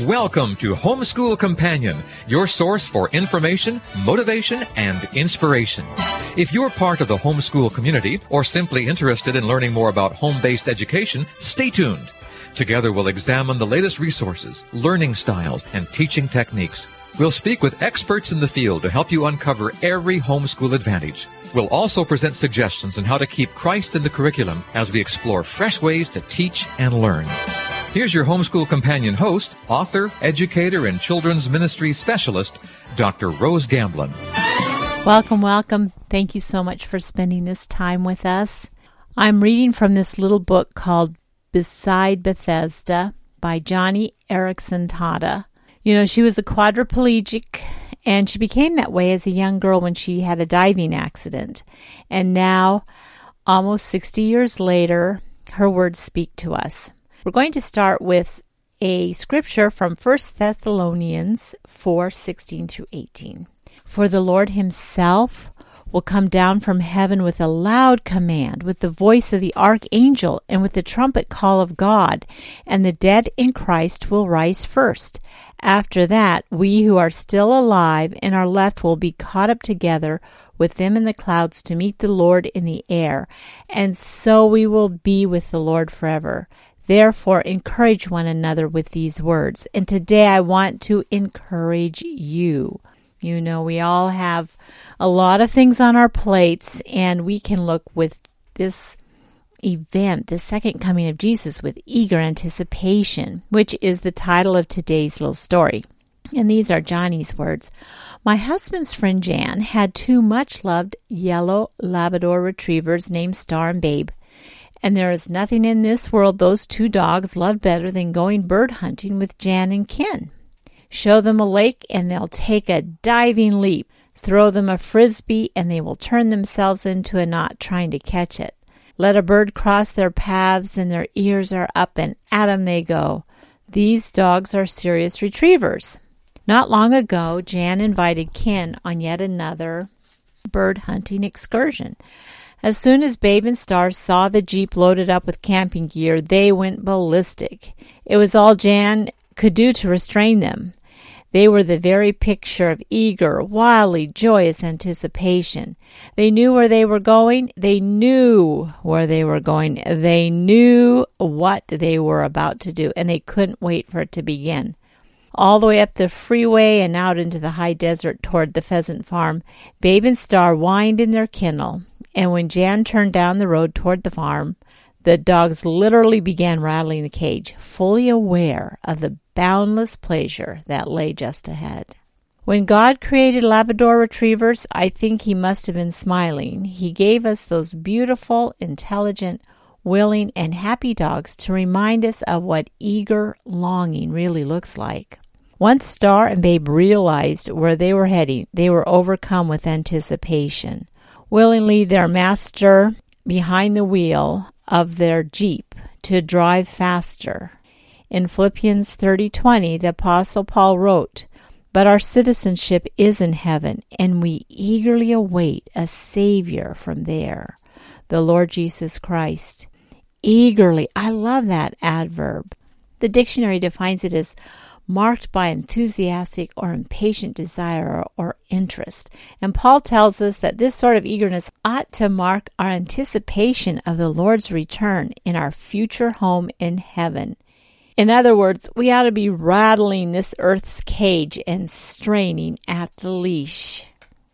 Welcome to Homeschool Companion, your source for information, motivation, and inspiration. If you're part of the homeschool community or simply interested in learning more about home-based education, stay tuned. Together we'll examine the latest resources, learning styles, and teaching techniques. We'll speak with experts in the field to help you uncover every homeschool advantage. We'll also present suggestions on how to keep Christ in the curriculum as we explore fresh ways to teach and learn. Here's your Homeschool Companion host, author, educator, and children's ministry specialist, Dr. Rose Gamblin. Welcome, welcome. Thank you so much for spending this time with us. I'm reading from this little book called Beside Bethesda by Joni Eareckson Tada. You know, she was a quadriplegic, and she became that way as a young girl when she had a diving accident. And now, almost 60 years later, her words speak to us. We're going to start with a scripture from 1 Thessalonians 4:16 through 18. For the Lord himself will come down from heaven with a loud command, with the voice of the archangel, and with the trumpet call of God, and the dead in Christ will rise first. After that, we who are still alive and are left will be caught up together with them in the clouds to meet the Lord in the air, and so we will be with the Lord forever. Therefore, encourage one another with these words. And today I want to encourage you. You know, we all have a lot of things on our plates, and we can look with this event, the second coming of Jesus, with eager anticipation, which is the title of today's little story. And these are Johnny's words. My husband's friend Jan had two much-loved yellow Labrador retrievers named Star and Babe. And there is nothing in this world those two dogs love better than going bird hunting with Jan and Ken. Show them a lake and they'll take a diving leap. Throw them a frisbee and they will turn themselves into a knot trying to catch it. Let a bird cross their paths and their ears are up and at 'em they go. These dogs are serious retrievers. Not long ago, Jan invited Ken on yet another bird hunting excursion. As soon as Babe and Star saw the Jeep loaded up with camping gear, they went ballistic. It was all Jan could do to restrain them. They were the very picture of eager, wildly joyous anticipation. They knew where they were going. They knew where they were going. They knew what they were about to do, and they couldn't wait for it to begin. All the way up the freeway and out into the high desert toward the pheasant farm, Babe and Star whined in their kennel. And when Jan turned down the road toward the farm, the dogs literally began rattling the cage, fully aware of the boundless pleasure that lay just ahead. When God created Labrador retrievers, I think he must have been smiling. He gave us those beautiful, intelligent, willing, and happy dogs to remind us of what eager longing really looks like. Once Star and Babe realized where they were heading, they were overcome with anticipation. Willingly their master behind the wheel of their Jeep to drive faster. In Philippians 30:20, the Apostle Paul wrote, "But our citizenship is in heaven, and we eagerly await a Savior from there, the Lord Jesus Christ." Eagerly, I love that adverb. The dictionary defines it as marked by enthusiastic or impatient desire or interest. And Paul tells us that this sort of eagerness ought to mark our anticipation of the Lord's return in our future home in heaven. In other words, we ought to be rattling this earth's cage and straining at the leash.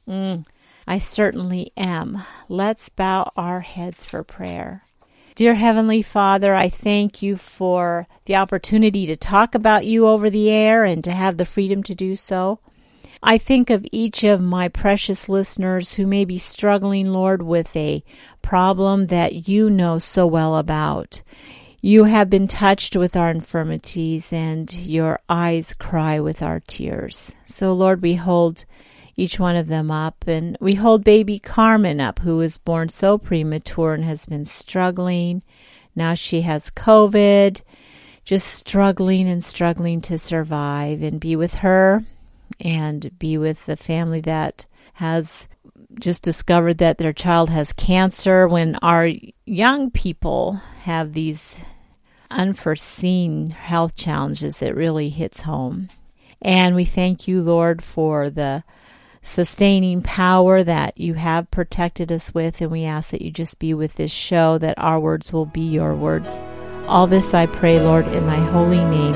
I certainly am. Let's bow our heads for prayer. Dear Heavenly Father, I thank you for the opportunity to talk about you over the air and to have the freedom to do so. I think of each of my precious listeners who may be struggling, Lord, with a problem that you know so well about. You have been touched with our infirmities, and your eyes cry with our tears. So, Lord, we hold each one of them up, and we hold baby Carmen up, who was born so premature and has been struggling. Now she has COVID, just struggling to survive, and be with her and be with the family that has just discovered that their child has cancer. When our young people have these unforeseen health challenges, it really hits home. And we thank you, Lord, for the sustaining power that you have protected us with, and we ask that you just be with this show, that our words will be your words. All this I pray, Lord, in thy holy name.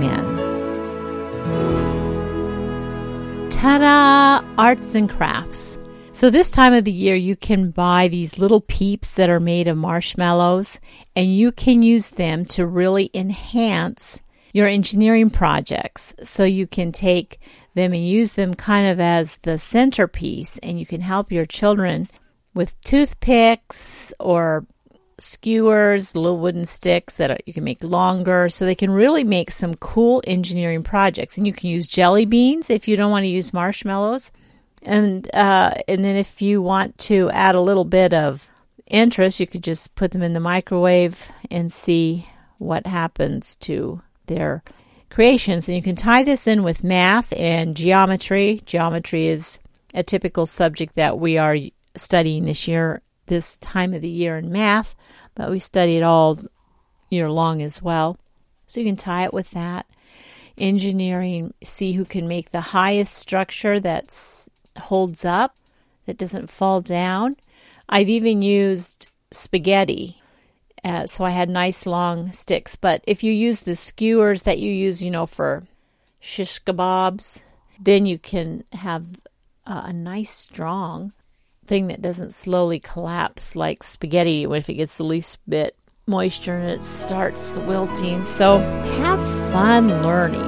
Amen. Ta-da! Arts and crafts. So this time of the year, you can buy these little peeps that are made of marshmallows, and you can use them to really enhance your engineering projects. So you can take them and use them kind of as the centerpiece, and you can help your children with toothpicks or skewers, little wooden sticks that you can make longer, so they can really make some cool engineering projects. And you can use jelly beans if you don't want to use marshmallows. And then if you want to add a little bit of interest, you could just put them in the microwave and see what happens to their creations. And you can tie this in with math and geometry. Geometry is a typical subject that we are studying this time of the year in math, but we study it all year long as well. So you can tie it with that. Engineering, see who can make the highest structure that's holds up, that doesn't fall down. I've even used spaghetti, so I had nice long sticks. But if you use the skewers that you use, for shish kebabs, then you can have a nice strong thing that doesn't slowly collapse like spaghetti if it gets the least bit moisture and it starts wilting. So have fun learning.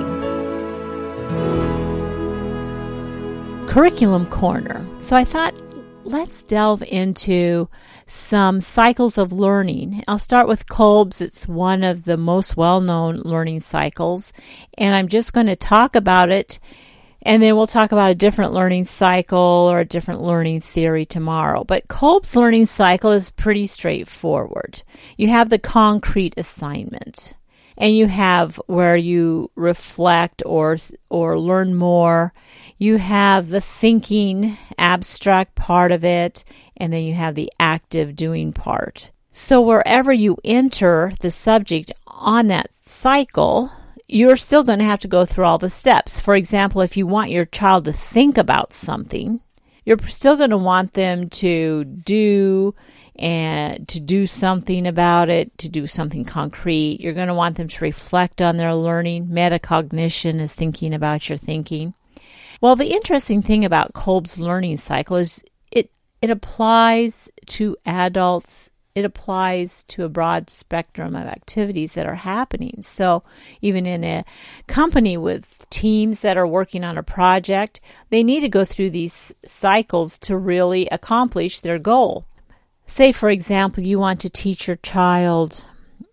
Curriculum Corner. So I thought, let's delve into some cycles of learning. I'll start with Kolb's. It's one of the most well-known learning cycles, and I'm just going to talk about it, and then we'll talk about a different learning cycle or a different learning theory tomorrow. But Kolb's learning cycle is pretty straightforward. You have the concrete assignment, and you have where you reflect or learn more. You have the thinking, abstract part of it, and then you have the active doing part. So wherever you enter the subject on that cycle, you're still going to have to go through all the steps. For example, if you want your child to think about something, you're still going to want them to do something about it, to do something concrete. You're going to want them to reflect on their learning. Metacognition is thinking about your thinking. Well, the interesting thing about Kolb's learning cycle is it applies to adults. It applies to a broad spectrum of activities that are happening. So even in a company with teams that are working on a project, they need to go through these cycles to really accomplish their goal. Say, for example, you want to teach your child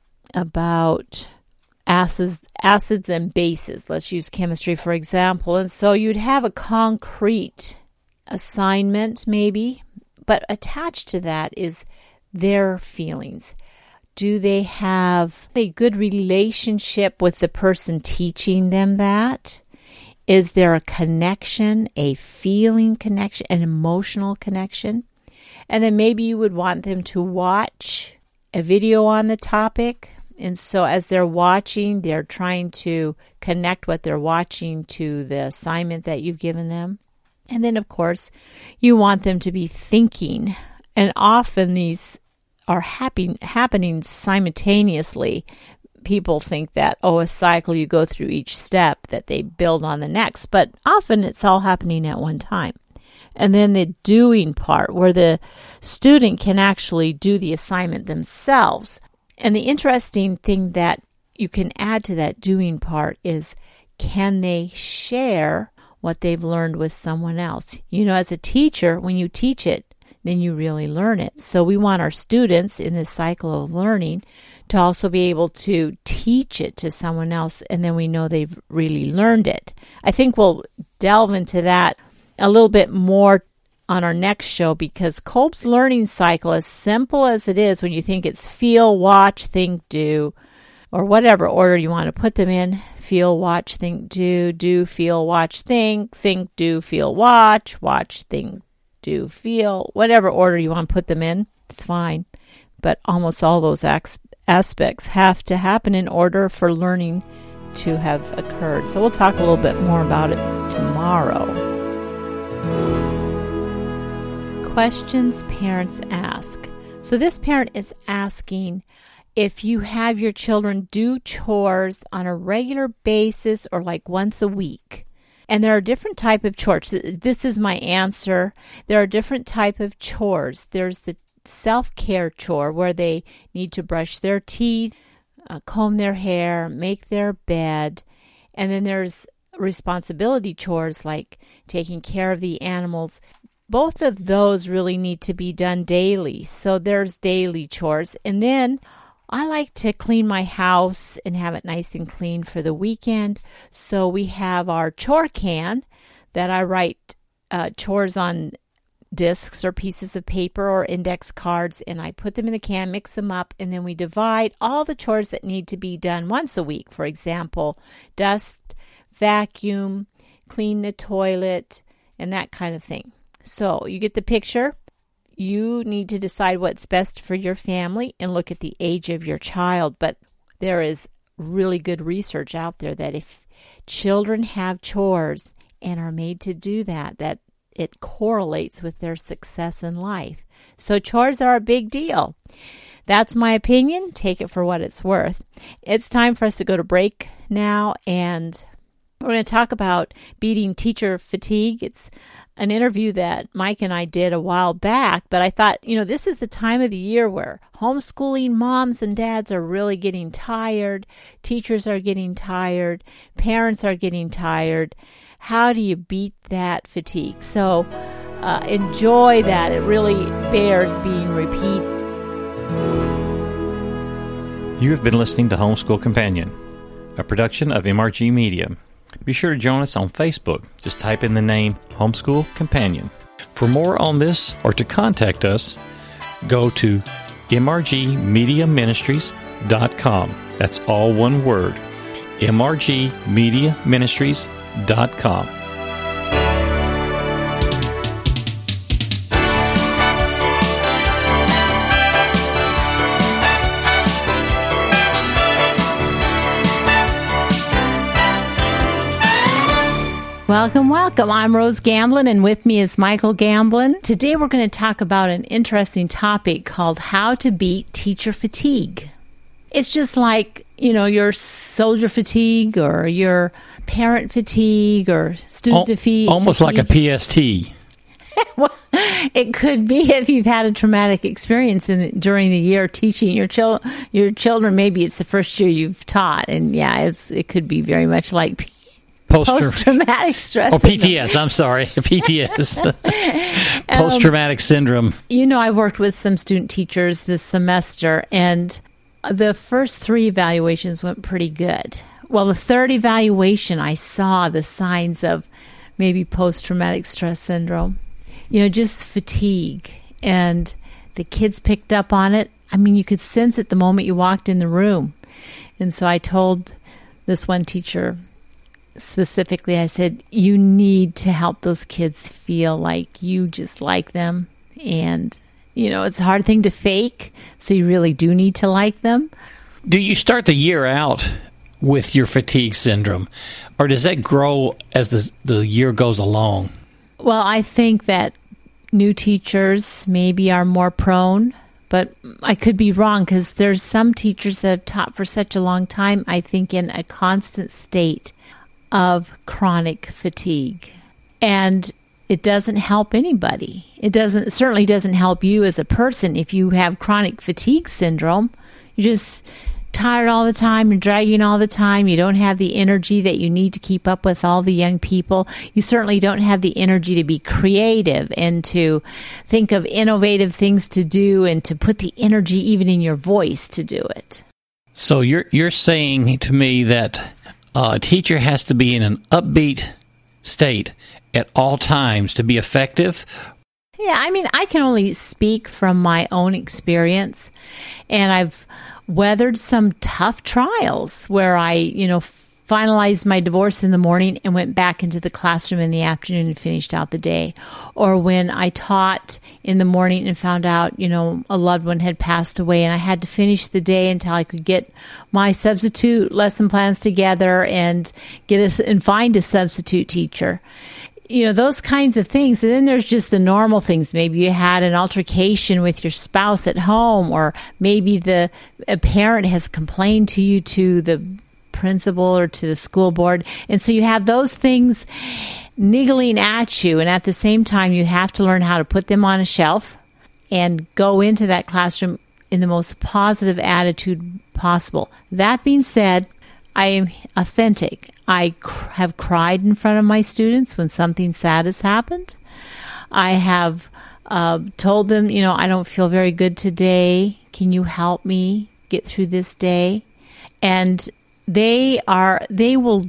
about acids and bases. Let's use chemistry, for example. And so you'd have a concrete assignment maybe, but attached to that is their feelings. Do they have a good relationship with the person teaching them that? Is there a connection, a feeling connection, an emotional connection? And then maybe you would want them to watch a video on the topic. And so as they're watching, they're trying to connect what they're watching to the assignment that you've given them. And then, of course, you want them to be thinking. And often these are happening simultaneously. People think that, a cycle, you go through each step, that they build on the next. But often it's all happening at one time. And then the doing part, where the student can actually do the assignment themselves. And the interesting thing that you can add to that doing part is, can they share what they've learned with someone else? As a teacher, when you teach it, then you really learn it. So we want our students in this cycle of learning to also be able to teach it to someone else, and then we know they've really learned it. I think we'll delve into that a little bit more on our next show, because Kolb's learning cycle, as simple as it is, when you think it's feel, watch, think, do, or whatever order you want to put them in, feel, watch, think, do, feel, watch, think, do, feel, watch, think, do, feel, whatever order you want to put them in, it's fine. But almost all those aspects have to happen in order for learning to have occurred. So we'll talk a little bit more about it tomorrow. Questions parents ask. So this parent is asking if you have your children do chores on a regular basis or like once a week. And there are different type of chores. This is my answer. There are different type of chores. There's the self-care chore where they need to brush their teeth, comb their hair, make their bed. And then there's responsibility chores like taking care of the animals. Both of those really need to be done daily. So there's daily chores. And then I like to clean my house and have it nice and clean for the weekend. So we have our chore can that I write chores on discs or pieces of paper or index cards, and I put them in the can, mix them up, and then we divide all the chores that need to be done once a week. For example, dust, vacuum, clean the toilet, and that kind of thing. So you get the picture. You need to decide what's best for your family and look at the age of your child. But there is really good research out there that if children have chores and are made to do that it correlates with their success in life. So chores are a big deal. That's my opinion. Take it for what it's worth. It's time for us to go to break now, and we're going to talk about beating teacher fatigue. It's an interview that Mike and I did a while back, but I thought, this is the time of the year where homeschooling moms and dads are really getting tired. Teachers are getting tired. Parents are getting tired. How do you beat that fatigue? So enjoy that. It really bears being repeated. You have been listening to Homeschool Companion, a production of MRG Media. Be sure to join us on Facebook. Just type in the name Homeschool Companion. For more on this or to contact us, go to mrgmediaministries.com. That's all one word, mrgmediaministries.com. Welcome. I'm Rose Gamblin, and with me is Michael Gamblin. Today we're going to talk about an interesting topic called how to beat teacher fatigue. It's just like, your soldier fatigue or your parent fatigue or student fatigue. Almost like a PST. Well, it could be if you've had a traumatic experience during the year teaching your children. Maybe it's the first year you've taught, and it could be very much like post-traumatic stress. Or PTS, I'm sorry. PTS. Post-traumatic syndrome. I've worked with some student teachers this semester, and the first 3 evaluations went pretty good. Well, the third evaluation, I saw the signs of maybe post-traumatic stress syndrome. Just fatigue. And the kids picked up on it. I mean, you could sense it the moment you walked in the room. And so I told this one teacher, specifically, I said, you need to help those kids feel like you just like them. And, it's a hard thing to fake, so you really do need to like them. Do you start the year out with your fatigue syndrome, or does that grow as the year goes along? Well, I think that new teachers maybe are more prone, but I could be wrong because there's some teachers that have taught for such a long time, I think, in a constant state of chronic fatigue. And it doesn't help anybody. It certainly doesn't help you as a person if you have chronic fatigue syndrome. You're just tired all the time, you're dragging all the time, you don't have the energy that you need to keep up with all the young people. You certainly don't have the energy to be creative and to think of innovative things to do and to put the energy even in your voice to do it. So you're saying to me that a teacher has to be in an upbeat state at all times to be effective? Yeah, I mean, I can only speak from my own experience, and I've weathered some tough trials where I, finalized my divorce in the morning and went back into the classroom in the afternoon and finished out the day. Or when I taught in the morning and found out, a loved one had passed away and I had to finish the day until I could get my substitute lesson plans together and find a substitute teacher. Those kinds of things. And then there's just the normal things. Maybe you had an altercation with your spouse at home, or maybe a parent has complained to you, to the principal or to the school board. And so you have those things niggling at you. And at the same time, you have to learn how to put them on a shelf and go into that classroom in the most positive attitude possible. That being said, I am authentic. I have cried in front of my students when something sad has happened. I have told them, I don't feel very good today. Can you help me get through this day? And they will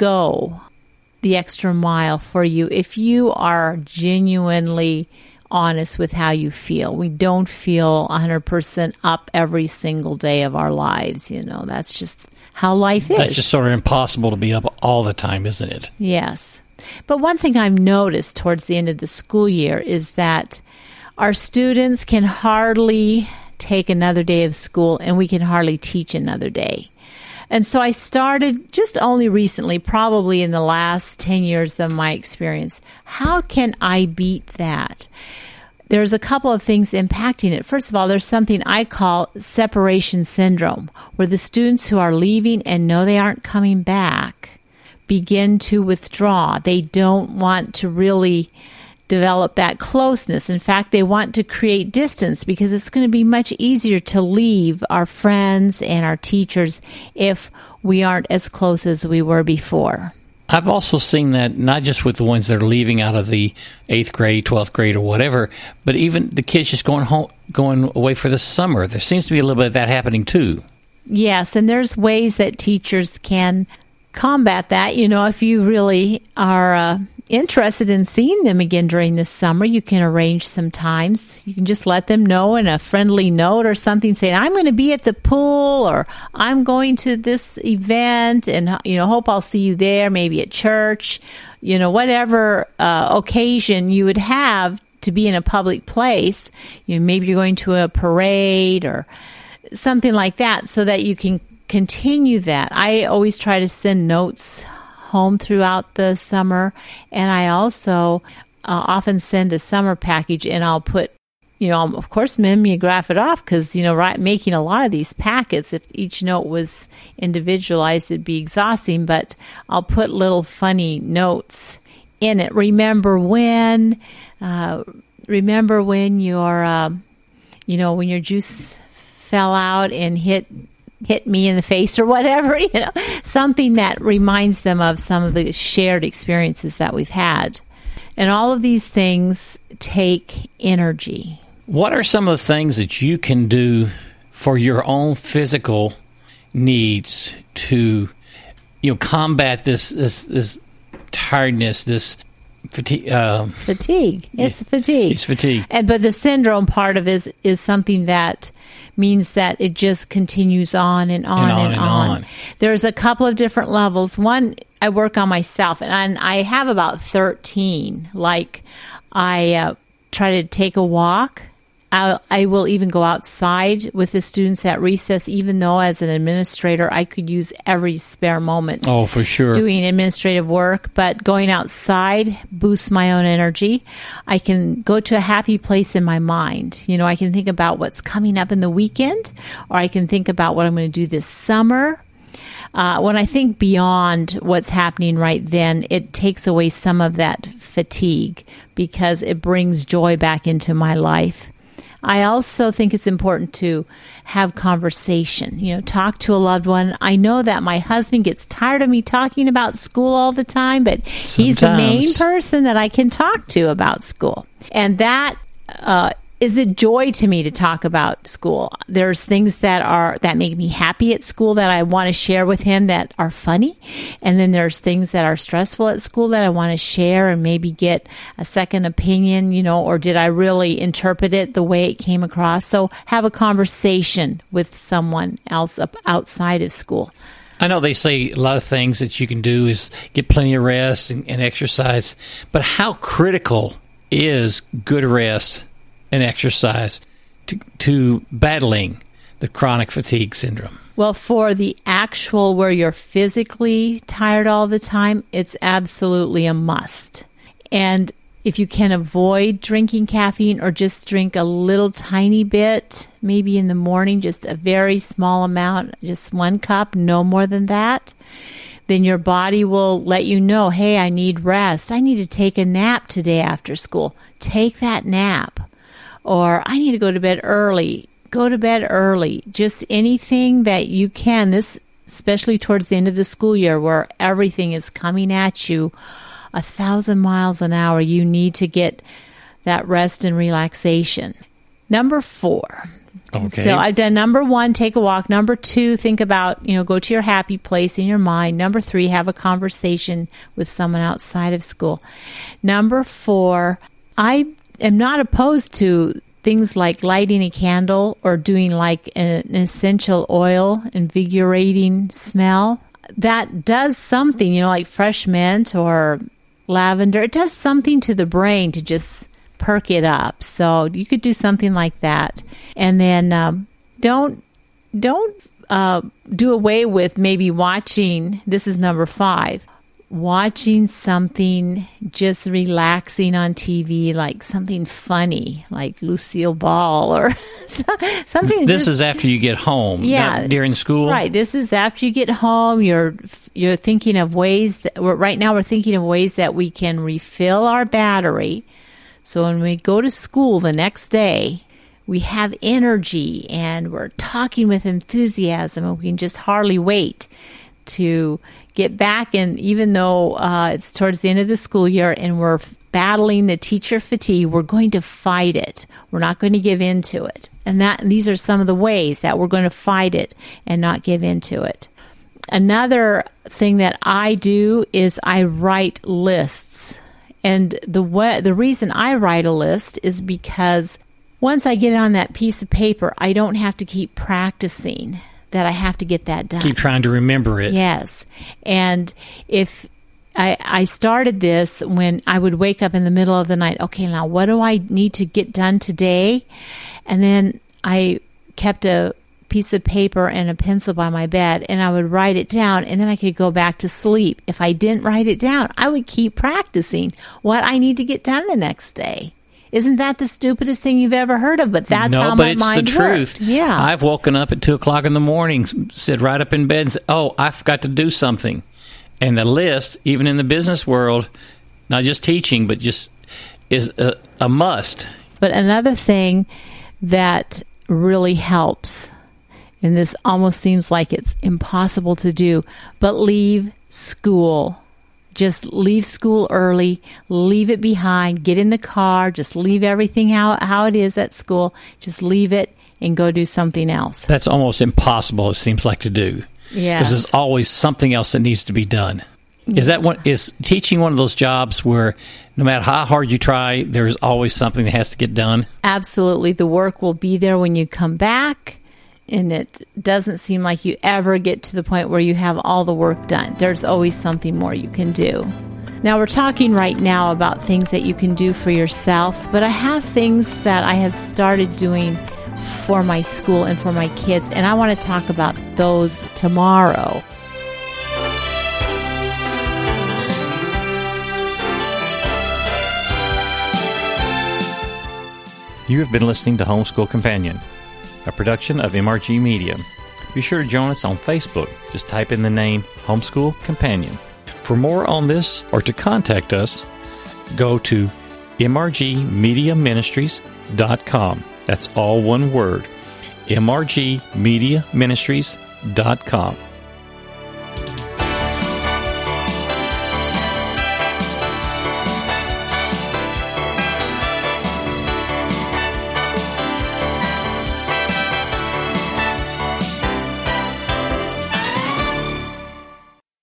go the extra mile for you if you are genuinely honest with how you feel. We don't feel 100% up every single day of our lives. That's just how life is. That's just sort of impossible to be up all the time, isn't it? Yes. But one thing I've noticed towards the end of the school year is that our students can hardly take another day of school, and we can hardly teach another day. And so I started just only recently, probably in the last 10 years of my experience, how can I beat that? There's a couple of things impacting it. First of all, there's something I call separation syndrome, where the students who are leaving and know they aren't coming back begin to withdraw. They don't want to really develop that closeness. In fact, they want to create distance because it's going to be much easier to leave our friends and our teachers if we aren't as close as we were before. I've also seen that not just with the ones that are leaving out of the 8th grade, 12th grade, or whatever, but even the kids just going away for the summer. There seems to be a little bit of that happening too. Yes, and there's ways that teachers can combat that. If you really are interested in seeing them again during this summer, you can arrange some times. You can just let them know in a friendly note or something, saying, I'm going to be at the pool, or I'm going to this event, and hope I'll see you there, maybe at church, whatever occasion you would have to be in a public place. Maybe you're going to a parade or something like that, so that you can continue that. I always try to send notes home throughout the summer, and I also often send a summer package, and I'll put, of course, mimeograph it off, because making a lot of these packets, if each note was individualized, it'd be exhausting, but I'll put little funny notes in it. Remember when your when your juice fell out and hit me in the face or whatever, something that reminds them of some of the shared experiences that we've had. And all of these things take energy. What are some of the things that you can do for your own physical needs to, combat this tiredness, this fatigue? Fatigue. It's fatigue. It's fatigue. But the syndrome part of it is something that means that it just continues on and on and on. There's a couple of different levels. One, I work on myself, and I have about 13. Like, I try to take a walk. I will even go outside with the students at recess, even though as an administrator, I could use every spare moment. Oh, for sure. Doing administrative work, but going outside boosts my own energy. I can go to a happy place in my mind. I can think about what's coming up in the weekend, or I can think about what I'm going to do this summer. When I think beyond what's happening right then, it takes away some of that fatigue because it brings joy back into my life. I also think it's important to have conversation, talk to a loved one. I know that my husband gets tired of me talking about school all the time, but he's the main person that I can talk to about school. And that is a joy to me to talk about school. There's things that make me happy at school that I want to share with him that are funny. And then there's things that are stressful at school that I want to share and maybe get a second opinion, or did I really interpret it the way it came across? So have a conversation with someone else outside of school. I know they say a lot of things that you can do is get plenty of rest and exercise, but how critical is good rest and exercise to battling the chronic fatigue syndrome? Well, for the actual where you're physically tired all the time, it's absolutely a must. And if you can avoid drinking caffeine or just drink a little tiny bit, maybe in the morning, just a very small amount, just 1 cup, no more than that, then your body will let you know, hey, I need rest. I need to take a nap today after school. Take that nap. Or I need to go to bed early. Go to bed early. Just anything that you can, this especially towards the end of the school year where everything is coming at you 1,000 miles an hour, you need to get that rest and relaxation. Number 4. Okay. So I've done number 1, take a walk. Number 2, think about, go to your happy place in your mind. Number 3, have a conversation with someone outside of school. Number 4, I am not opposed to things like lighting a candle or doing like an essential oil, invigorating smell. That does something, like fresh mint or lavender. It does something to the brain to just perk it up. So you could do something like that. And then don't do away with maybe watching, this is number 5, watching something just relaxing on TV, like something funny, like Lucille Ball or something. This is after you get home, not during school? Right. This is after you get home. You're thinking of ways that, right now we're thinking of ways that we can refill our battery. So when we go to school the next day, we have energy and we're talking with enthusiasm and we can just hardly wait to get back. And even though it's towards the end of the school year and we're battling the teacher fatigue, we're going to fight it. We're not going to give in to it. And these are some of the ways that we're going to fight it and not give in to it. Another thing that I do is I write lists. And the reason I write a list is because once I get it on that piece of paper, I don't have to keep practicing that I have to get that done. Keep trying to remember it. Yes. And if I started this when I would wake up in the middle of the night, okay, now what do I need to get done today? And then I kept a piece of paper and a pencil by my bed and I would write it down and then I could go back to sleep. If I didn't write it down, I would keep practicing what I need to get done the next day. Isn't that the stupidest thing you've ever heard of? But that's how my mind worked. No, but it's the truth. Yeah. I've woken up at 2 o'clock in the morning, sit right up in bed and say, oh, I forgot to do something. And the list, even in the business world, not just teaching, but just is a must. But another thing that really helps, and this almost seems like it's impossible to do, but leave school. Just leave school early, leave it behind, get in the car, just leave everything how it is at school, just leave it and go do something else. That's almost impossible, it seems like, to do. Yeah. Because there's always something else that needs to be done. Yes. Is teaching one of those jobs where no matter how hard you try, there's always something that has to get done? Absolutely. The work will be there when you come back. And it doesn't seem like you ever get to the point where you have all the work done. There's always something more you can do. Now, we're talking right now about things that you can do for yourself, but I have things that I have started doing for my school and for my kids, and I want to talk about those tomorrow. You have been listening to Homeschool Companion, a production of MRG Media. Be sure to join us on Facebook. Just type in the name Homeschool Companion. For more on this or to contact us, go to mrgmediaministries.com. That's all one word, mrgmediaministries.com.